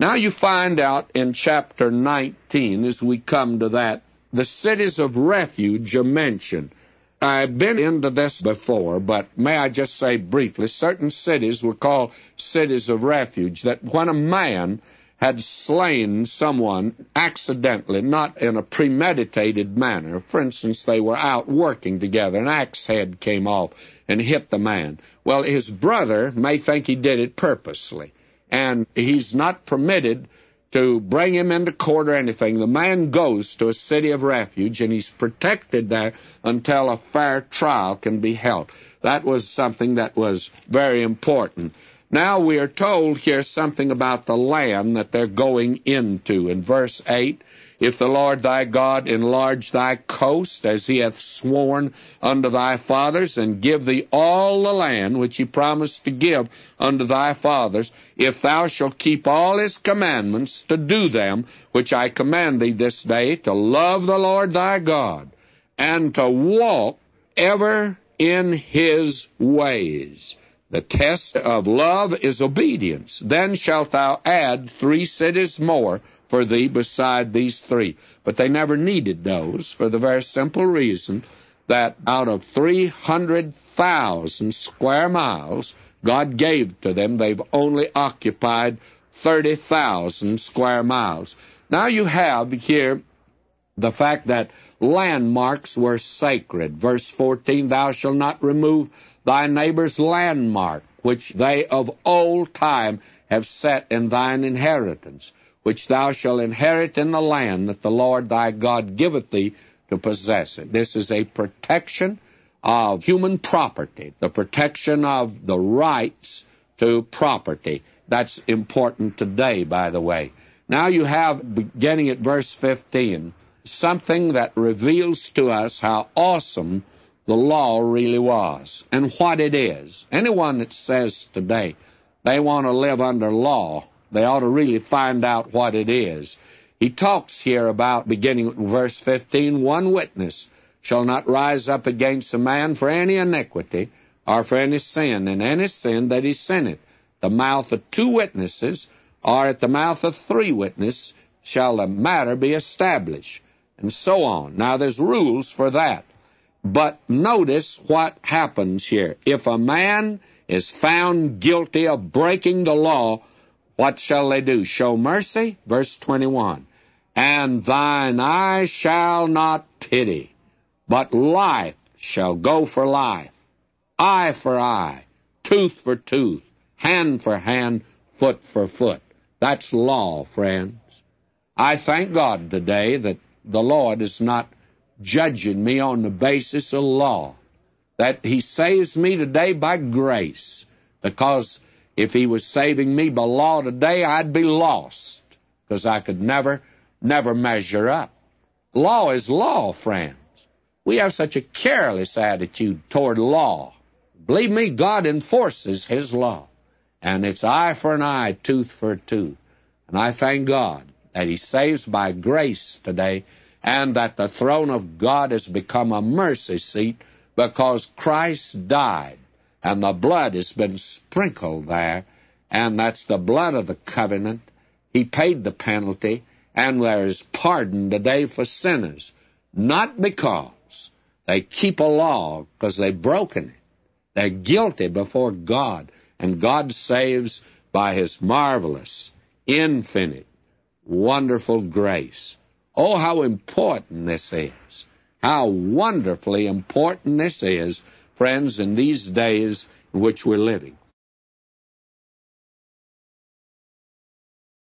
Now you find out in chapter 19, as we come to that, the cities of refuge are mentioned. I've been into this before, but may I just say briefly, certain cities were called cities of refuge, that when a man had slain someone accidentally, not in a premeditated manner. For instance, they were out working together, an axe head came off and hit the man. Well, his brother may think he did it purposely, and he's not permitted to bring him into court or anything. The man goes to a city of refuge, and he's protected there until a fair trial can be held. That was something that was very important. Now we are told here something about the land that they're going into. In verse 8, if the Lord thy God enlarge thy coast, as he hath sworn unto thy fathers, and give thee all the land which he promised to give unto thy fathers, if thou shalt keep all his commandments to do them, which I command thee this day, to love the Lord thy God, and to walk ever in his ways. The test of love is obedience. Then shalt thou add 3 cities more for thee beside these 3. But they never needed those, for the very simple reason that out of 300,000 square miles God gave to them, they've only occupied 30,000 square miles. Now you have here the fact that landmarks were sacred. Verse 14, thou shalt not remove thy neighbor's landmark, which they of old time have set in thine inheritance, which thou shalt inherit in the land that the Lord thy God giveth thee to possess it. This is a protection of human property, the protection of the rights to property. That's important today, by the way. Now you have, beginning at verse 15, something that reveals to us how awesome the law really was and what it is. Anyone that says today they want to live under law, they ought to really find out what it is. He talks here about, beginning with verse 15, one witness shall not rise up against a man for any iniquity or for any sin, and any sin that he sinneth. The mouth of 2 witnesses, or at the mouth of 3 witnesses, shall the matter be established, and so on. Now there's rules for that. But notice what happens here. If a man is found guilty of breaking the law, what shall they do? Show mercy? Verse 21. And thine eye shall not pity, but life shall go for life, eye for eye, tooth for tooth, hand for hand, foot for foot. That's law, friends. I thank God today that the Lord is not judging me on the basis of law, that he saves me today by grace, because if he was saving me by law today, I'd be lost, because I could never measure up. Law is law, friends. We have such a careless attitude toward law. Believe me, God enforces his law, and it's eye for an eye, tooth for a tooth. And I thank God that he saves by grace today, and that the throne of God has become a mercy seat because Christ died, and the blood has been sprinkled there, and that's the blood of the covenant. He paid the penalty, and there is pardon today for sinners, not because they keep a law, because they've broken it. They're guilty before God, and God saves by his marvelous, infinite, wonderful grace. Oh, how important this is. How wonderfully important this is, friends, in these days in which we're living.